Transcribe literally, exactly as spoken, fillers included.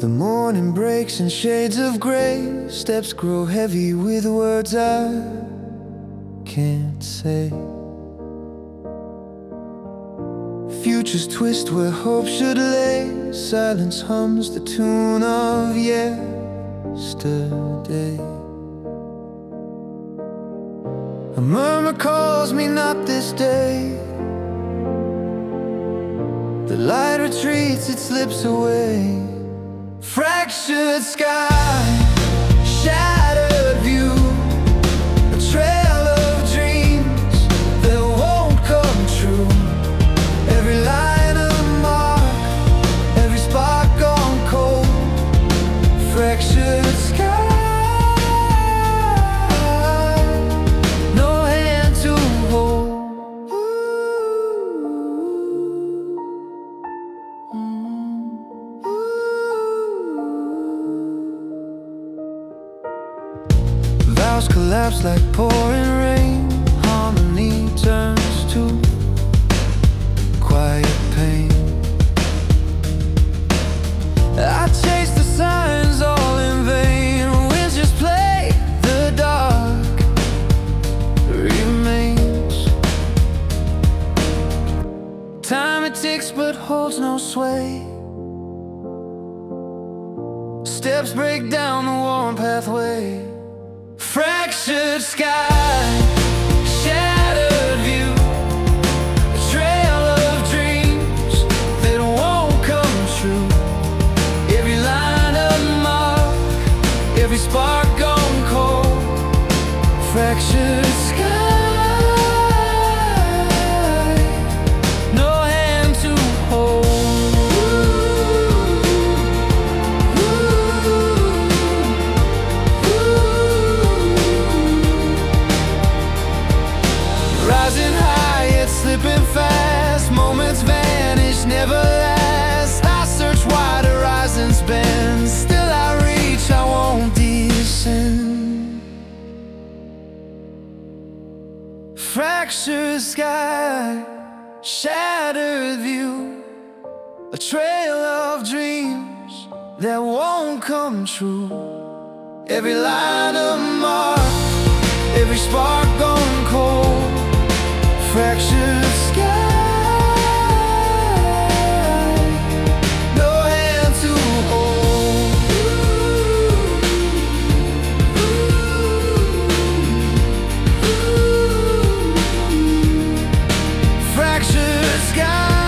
The morning breaks in shades of gray. Steps grow heavy with words I can't say. Futures twist where hope should lay. Silence hums the tune of yesterday. A murmur calls me not this day. The light retreats, it slips away. Fractured sky, shattered view, a trail of dreams that won't come true. Every line a mark, every spark gone cold. Fractured sky, no hand to hold. Vows collapse like pouring rain. Harmony turns to quiet pain. I chase the signs all in vain. Winds just play, the dark remains. Time it ticks but holds no sway. Steps break down the worn pathway. Fractured sky, shattered view, a trail of dreams that won't come true. Every line a mark, every spark gone cold. Fractured sky, no hand to hold. Rising high, yet slipping fast. Moments vanish, never last. I search wide, horizons bend. Still I reach, I won't descend. Fractured sky, shattered view, a trail of dreams that won't come true. Every line a mark, every spark gone cold. Fractured sky, no hand to hold. Fractured sky.